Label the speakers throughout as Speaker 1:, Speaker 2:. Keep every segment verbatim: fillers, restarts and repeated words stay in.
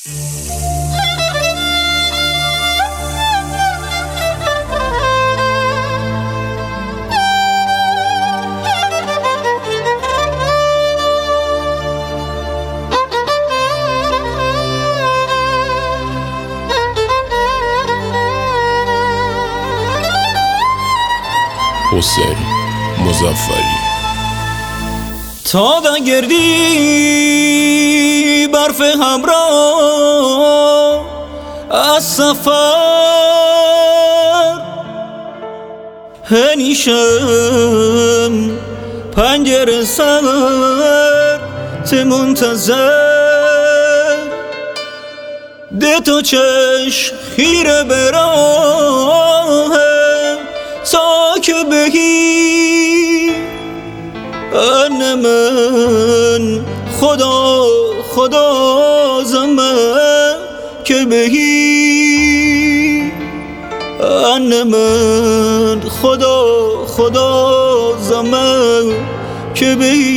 Speaker 1: حسین مظفری.
Speaker 2: تا گردی برف همراه از سفر، هنیشم پنجره سر ته منتظر، ده تو چشم خیره براه تا که بگی ان من خدا خدا زمه که بگی ان من خدا خدا زمه که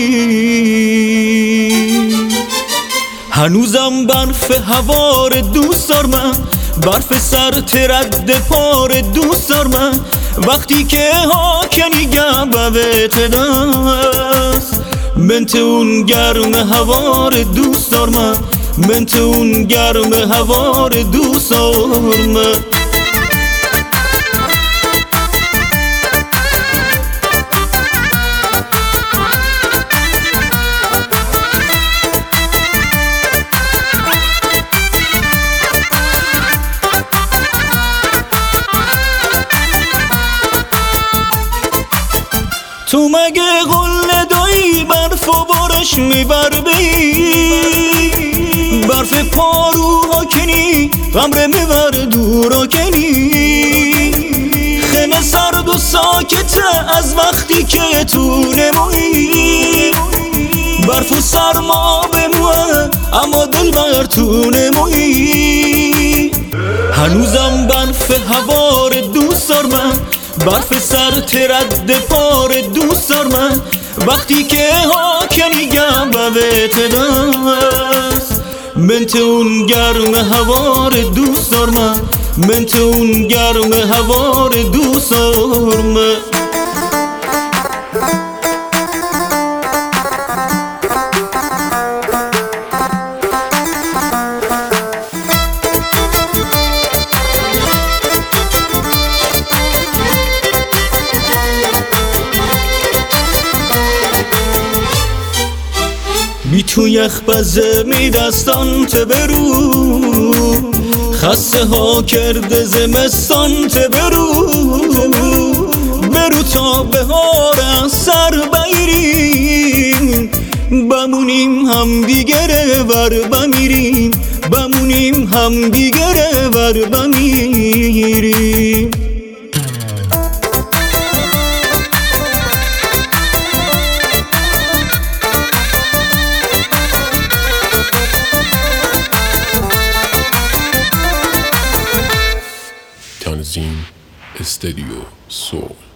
Speaker 2: بگی. هنوزم برف هوار دوست دارم، برف سر ترد پار دوست دارم، وقتی که هاکنی گبت دست من تو اون گرم هوار دوست دارم، من تو اون گرم هوار دوست دارم. تو مگه قله دایی برف و بارش میبر بی، برف پاروها کنی غمره میبر دورا کنی، خیمه سرد و ساکته از وقتی که تو نمویی، برف و سرما بموه اما دل بر تو نمویی. هنوزم برف هوار دوست دارم، برف سر ترد پار دوست دارم، وقتی که هاکنی گبت دست من تو اون گرم هوار دوست دارم، من تو اون گرم هوار دوست دارم. بی تو یخ بزه می دستان ته برو، خسته ها کرده زمستان ته برو، برو تا بهار از سر بگیریم، بمونیم هم دیگره ور بمیریم، بمونیم هم دیگره ور بمیریم.
Speaker 1: تنظیم استدیو سول.